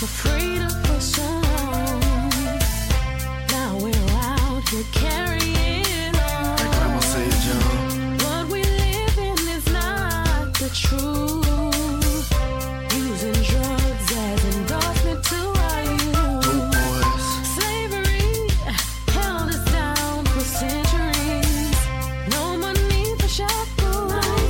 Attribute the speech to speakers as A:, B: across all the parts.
A: for freedom for so long. Now we're out here carrying on.
B: Like Grandma said, John.
A: What we live in is not the truth. Using drugs as endorsement to our youth.
B: Dope boys.
A: Slavery held us down for centuries. No money for shackles.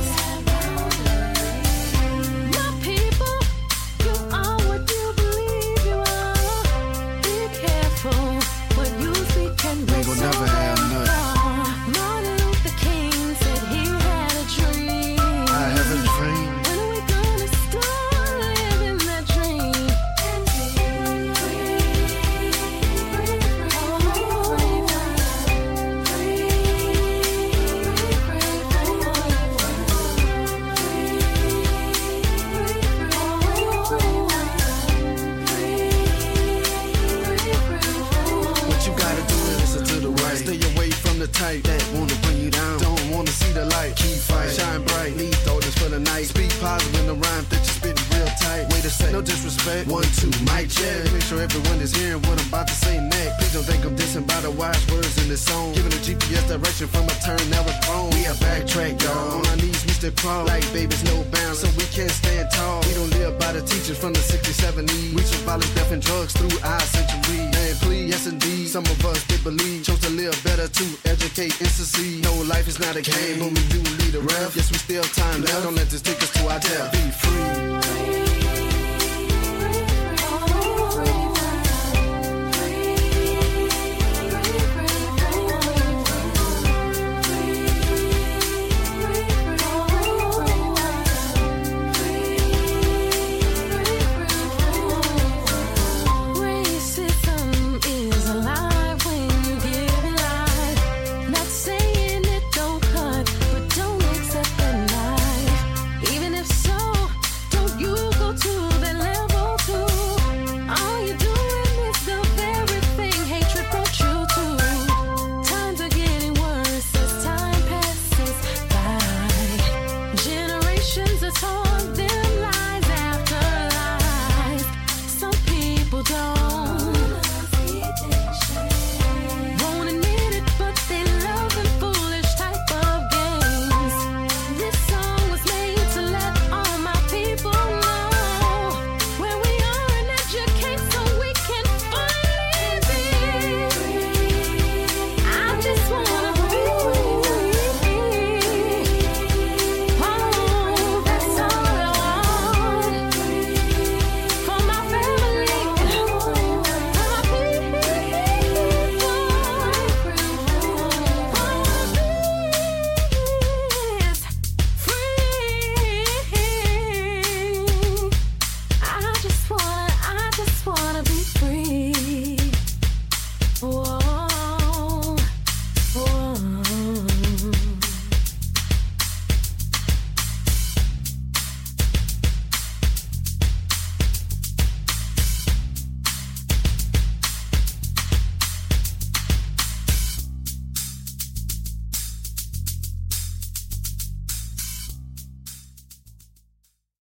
A: My people, you are what you believe you are. Be careful what you speak and
B: We ain't gonna never have nothing.
A: Martin Luther King said he had a dream.
B: I have a dream.
A: When are we gonna start living that dream?
B: What you gotta do is listen to the right. Stay away from the type that wanna bring you down. Don't wanna see the light. Keep fight, shine bright. Need throw for the night. Speak positive in the rhyme that you spit real tight. Way to say, no disrespect. 1, 2, mic check. Make sure everyone is hearing what I'm about to say next. Please don't think I'm dissing by the wise words in this song. Giving a GPS direction from a turn never thrown. We are backtrack, y'all. On our knees, Mr. Crawl. Like babies, no bounds. So we can't stand tall. We don't live by the teachers from the 60s, 70s. We should violence, death, and drugs through our century. And please, yes indeed. Some of us did believe. Chose to live better to educate and succeed. No, life is not a game, but we do need a ref. Yes, we still have time left. Don't let this take us to our death. Be free.